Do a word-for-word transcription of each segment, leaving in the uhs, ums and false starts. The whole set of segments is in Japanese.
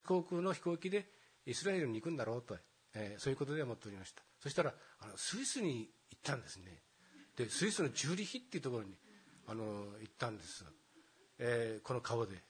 航空の飛行機でイスラエルに行くんだろうと、えー、そういうことで思っておりました。そしたらあのスイスに行ったんですね。でスイスのジューリヒっていうところにあの行ったんです、えー、この顔で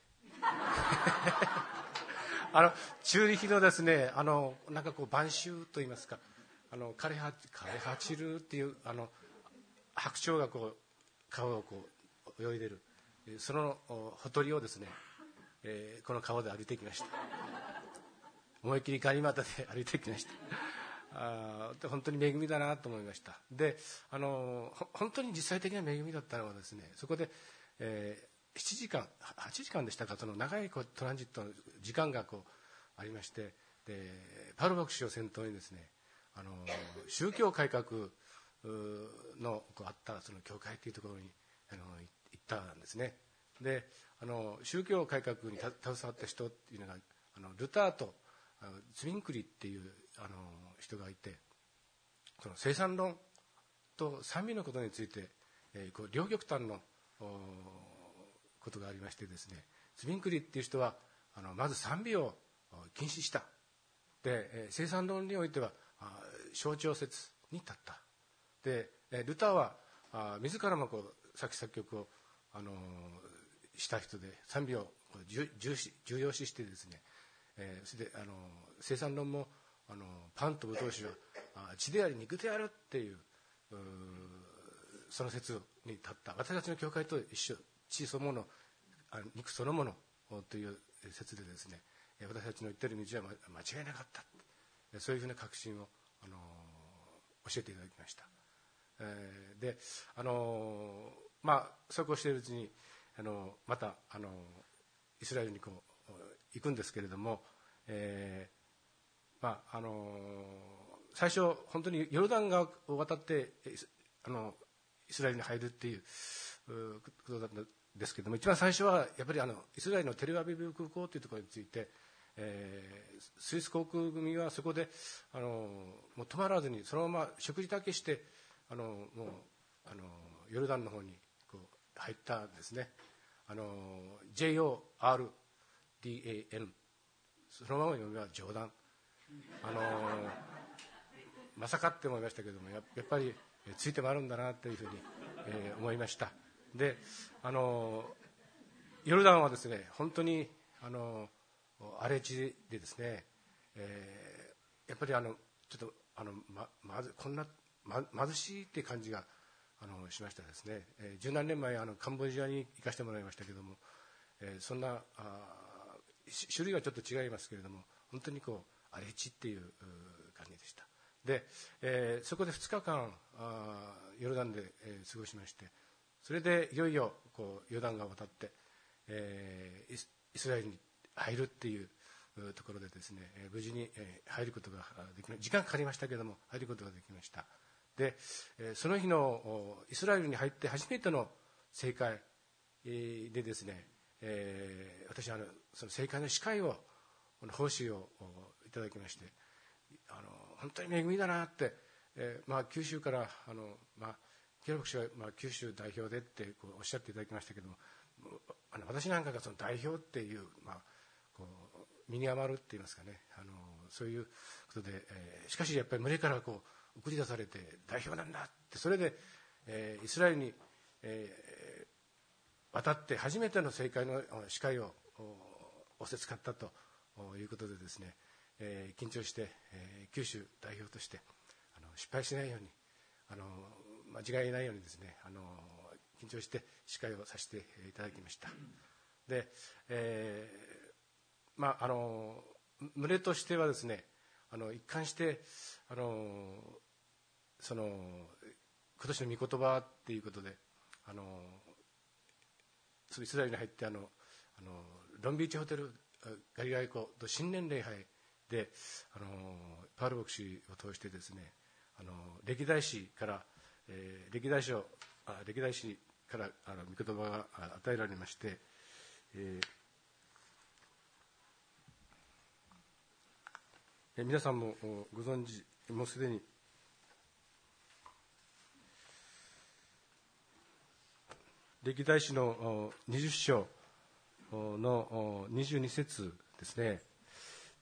あのチューリヒのですね、あのなんかこう晩秋といいますか、あの枯れ葉枯れ葉散るっていうあの白鳥がこう川をこう泳いでる、そのほとりをですね、えー、この川で歩いてきました。思いっきりガニ股で歩いてきました。あで本当に恵みだなと思いました。であの本当に実際的な恵みだったのはですね、そこで、えー、しちじかんはちじかんでしたか、その長いこうトランジットの時間がこうありまして、でパウロ牧師を先頭にですね、あの宗教改革のこうあったその教会というところにあの行ったんですね。であの宗教改革に携わった人っていうのがあのルターとツミンクリっていうあの人がいて、その生産論と賛美のことについて、えー、こう両極端のことがありましてですね、ツミンクリっていう人はあのまず賛美を禁止した。で、えー、生産論においては象徴説に立った。でルターはあ自らもこう作詞作曲を、あのー、した人で賛美を重, 重, 視重要視してですね、えー、それで、あのー、生産論も、あのー、パンとブドウ酒は血であり肉であるっていう、うその説に立った。私たちの教会と一緒、血そのもの、肉そのものという説でですね、私たちの言っている道は間違いなかった、そういうふうな確信を、あのー、教えていただきました。えー、であのー、まあそうこうしているうちに、あのー、また、あのー、イスラエルにこう行くんですけれども、えーまああのー、最初本当にヨルダン川を渡ってあのイスラエルに入るっていうことだったんですけれども、一番最初はやっぱりあのイスラエルのテルアビブ空港というところについて、えー、スイス航空組はそこであのもう止まらずにそのまま食事だけしてあのもうあのヨルダンの方にこう入ったんですね。あの ジェイオーアールディーエーエヌ、 そのまま読みは冗談、あのまさかって思いましたけども、やっぱりついて回るんだなというふうに、えー、思いました。であのヨルダンはですね、本当にあの荒れ地でですね、えー、やっぱりあのちょっとあの、ま、まずこんな、ま、貧しいっていう感じがあのしましたですね。えー、十何年前あのカンボジアに行かせてもらいましたけども、えー、そんなあ種類はちょっと違いますけれども、本当にこう荒れ地っていう感じでした。で、えー、そこでふつかかんあヨルダンで、えー、過ごしまして、それでいよいよこうヨルダン川を渡って、えー、イスラエルに入るっていうところでですね、えー、無事に、えー、入ることができました。時間かかりましたけれども入ることができました。で、えー、その日のイスラエルに入って初めての聖会でですね、えー、私はあのその聖会の司会を報酬をいただきまして、あの本当に恵みだなって、えーまあ、九州からあの、まあ、木原牧師は、まあ、九州代表でってこうおっしゃっていただきましたけども、あの私なんかがその代表っていう、まあ、こう身に余るって言いますかね、あのそういうことで、えー、しかしやっぱり群れからこう送り出されて代表なんだって、それで、えー、イスラエルに、えー、渡って初めての聖会の司会を仰せつかったということでですね、えー、緊張して、えー、九州代表としてあの失敗しないように、あの間違いないようにですね、あの緊張して司会をさせていただきました。で、えー、まああの群れとしてはですね、あの一貫してあのその今年の御言葉っていうことで、あのイスラエルに入ってあのあのロンビーチホテルガリラヤ湖と新年礼拝で、あのパウル牧師を通してですね、あの歴代史から、えー、歴代書あ歴代史からあの御言葉が与えられまして、えー、皆さんもご存知、もうすでに歴代史のにじゅっ章のにじゅうに節ですね。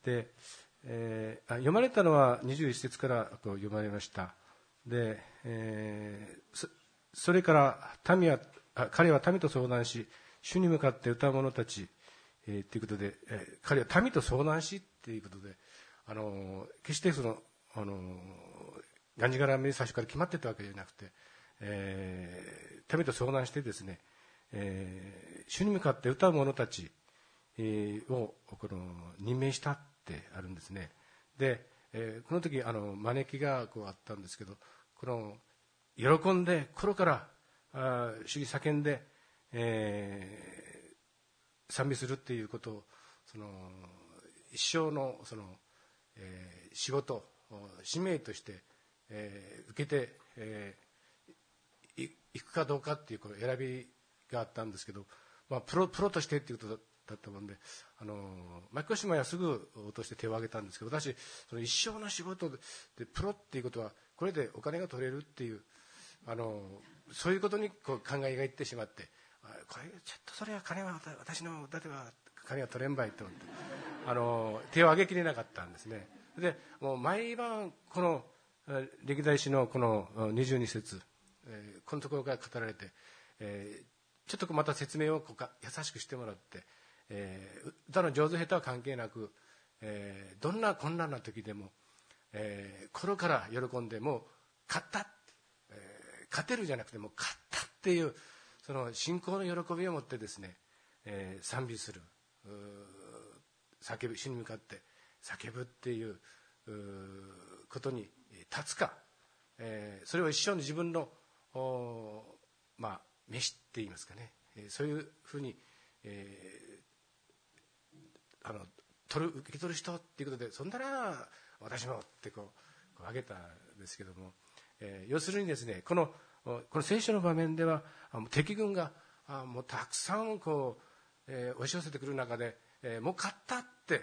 で、えー、あ読まれたのはにじゅういっ節からこう読まれました。で、えー、そ, それから民はあ彼は民と相談し、主に向かって歌う者たち、えー、ということで、えー、彼は民と相談しということで、あのー、決してその、あのー、がんじがらめに最初から決まってたわけじゃなくて、えー、民と相談してですね、えー、主に向かって歌う者たち、えー、をこの任命したってあるんですね。で、えー、この時あの招きがこうあったんですけど、この喜んで心からあ主義叫んで、えー、賛美するっていうことをその一生のその、えー、仕事使命として、えー、受けて、えー、い行くかどうかっていうこの選びがあったんですけど、まあ、プロプロとしてっていうことだったもんで、あの牧越島はすぐ落として手を挙げたんですけど、私その一生の仕事でプロっていうことはこれでお金が取れるっていう、あのそういうことにこう考えがいってしまって、これちょっとそれは金は私の歌では金は取れんばいと思って、あの手を挙げきれなかったんですね。でもう毎晩この歴代史のこのにじゅうに節、えー、このところから語られて、えー、ちょっとまた説明をこうか優しくしてもらって、えー、歌の上手下手は関係なく、えー、どんな困難な時でも、えー、心から喜んで、もう勝った、えー、勝てるじゃなくてもう勝ったっていうその信仰の喜びを持ってですね、えー、賛美する、叫ぶ、主に向かって叫ぶっていう、うことに立つか、えー、それを一生の自分のまあ飯って言いますかね、えー、そういうふうに、えー、あの取る受け取る人っていうことで、そんなら私もってこう、こう挙げたんですけども、えー、要するにですね、このこの聖書の場面では敵軍があもうたくさんこう、えー、押し寄せてくる中で、えー、もう勝ったって、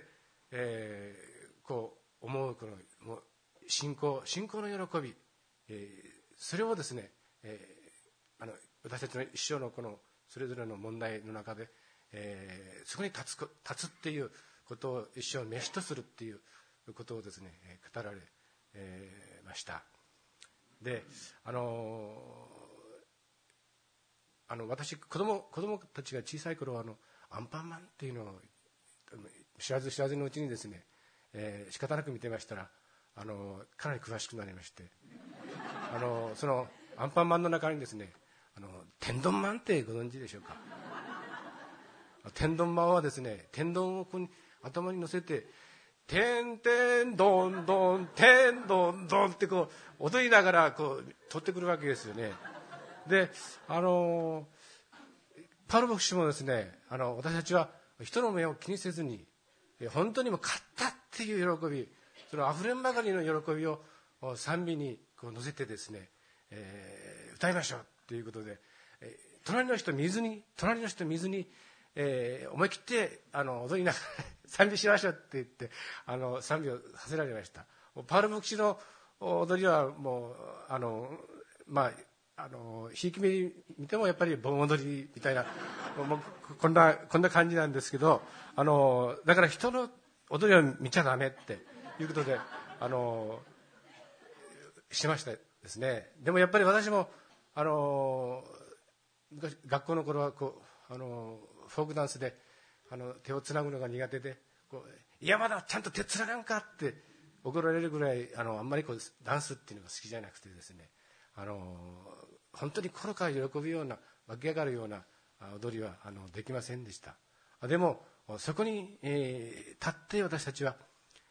えー、こう思うこのもう信仰信仰の喜び、えー、それをですね、えー、あの私たちの一生のこのそれぞれの問題の中で、えー、そこに立つ、立つっていうことを一生飯とするっていうことをですね語られ、えー、ました。で、あのー、あの私子供子供たちが小さい頃はあのアンパンマンっていうのを知らず知らずのうちにですね、えー、仕方なく見てましたら、あのー、かなり詳しくなりまして、あのー、そのアンパンマンの中にですね、あの天丼マンってご存知でしょうか。天丼マンはですね、天丼をこう頭に乗せててんてんどんどんてんどんどんってこう踊りながらこう取ってくるわけですよね。で、あのパウロ牧師もですね、あの私たちは人の目を気にせずに本当にもう勝ったっていう喜び、そのあふれんばかりの喜びを賛美にこう乗せてですね、えー、歌いましょうということで、えー、隣の人見ずに隣の人見ずに、えー、思い切ってあの踊りながら賛美しましょうって言ってあの賛美をさせられました。パウロ牧師の踊りはもうあのまああのひいき目見てもやっぱり盆踊りみたいなもうこんなこんな感じなんですけど、あのだから人の踊りを見ちゃダメっていうことであのしましたですね。でもやっぱり私もあの学校の頃はこうあのフォークダンスであの手をつなぐのが苦手で、こういやまだちゃんと手つながんかって怒られるぐらいあのあんまりこうダンスっていうのが好きじゃなくてですね、あの本当に心から喜ぶような湧き上がるような踊りはあのできませんでした。でもそこに、えー、立って私たちは、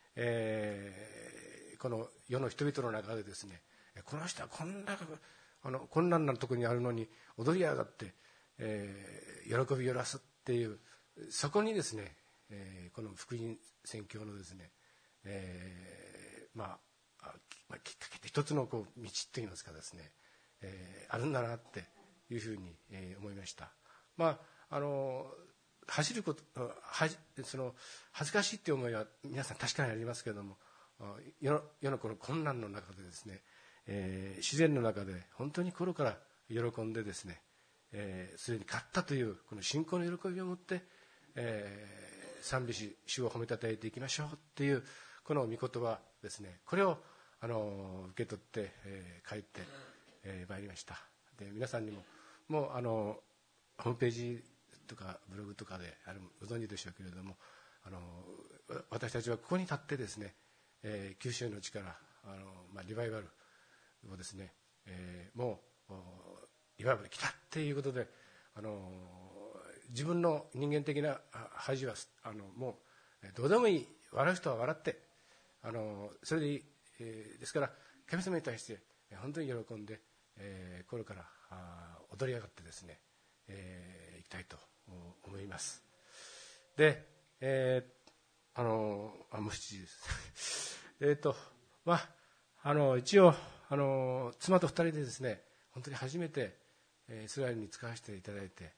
えー、この世の人々の中でですね、この人はこんなあの困難なところにあるのに踊り上がって、えー、喜びよらすっていう、そこにですね、えー、この福音宣教のですね、えー、まあ、まあ、きっかけって一つのこう道といいますかですね、えー、あるんだなっていうふうに、えー、思いました。まああの走ることはその恥ずかしいっていう思いは皆さん確かにありますけれども、世の、世のこの困難の中でですね、えー、自然の中で本当に心から喜んでですね、えー、すでに勝ったというこの信仰の喜びを持って、えー、 賛美し主を褒めたたえていきましょうっていうこの御言葉ですね、これをあの受け取って、えー、帰って、えー、参りました。で皆さんにももうあのホームページとかブログとかであるご存知でしょうけれども、あの私たちはここに立ってですね、えー、九州の力あの、まあ、リバイバルをですね、えー、もうリバイバル来たっていうことで、あの自分の人間的な恥はあのもうどうでもいい、笑う人は笑って、あのそれでいい、えー、ですから神様に対して本当に喜んで、えー、心からあ踊り上がってですね、えー、いきたいと思います。で、えー、あのあもうしちじですえっとまああの一応あの妻とふたりでですね、本当に初めてイスラエルに使わせていただいて、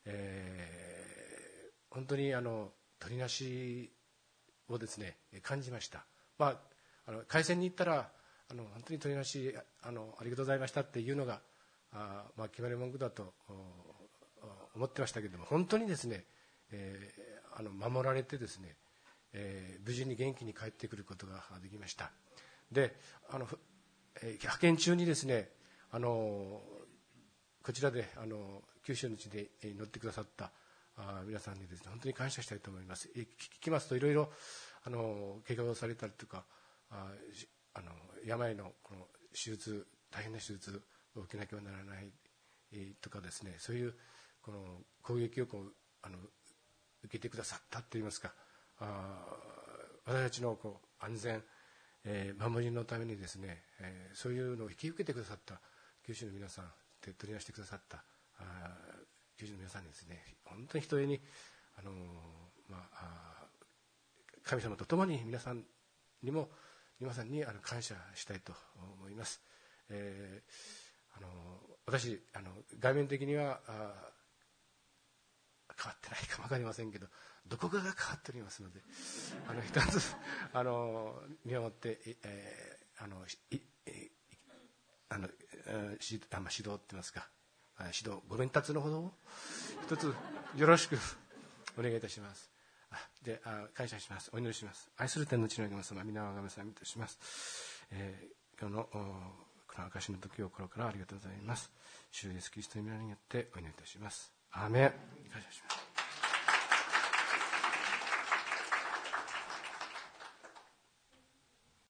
えー、本当にあの取りなしをですね感じました。まあ、あの海鮮に行ったらあの本当に取りなし あ, のありがとうございましたっていうのがあ、まあ、決まり文句だと思ってましたけれども、本当にですね、えー、あの守られてですね、えー、無事に元気に帰ってくることができました。であの、えー、派遣中にですね、あのこちらであの九州の地で乗ってくださったあ皆さんにですね本当に感謝したいと思います。聞きますといろいろあの怪我をされたりとか、ああの病のこの手術、大変な手術を受けなければならないとかですね、そういうこの攻撃をこうあの受けてくださったといいますか、あ私たちのこう安全、えー、守りのためにですね、えー、そういうのを引き受けてくださった九州の皆さん、取り出してくださったあ九州の皆さんにですね、本当にひとえにあの、まあ、神様と共に皆さんにも皆さんにあの感謝したいと思います。えー、あの私あの外面的にはあ変わってないかも分かりませんけど、どこかが変わっておりますので、あの一つあの見守って、えー、あのいいあのしあ、まあ、指導って言いますか、指導ご鞭撻のほどを一つよろしくお願いいたします。であ感謝します。お祈りします。愛する天の地の神様、皆をあがめさみとします。えー、今日のこの証の時を心からありがとうございます。主イエスキリストの皆によってお祈りいたします。アーメン。感謝します。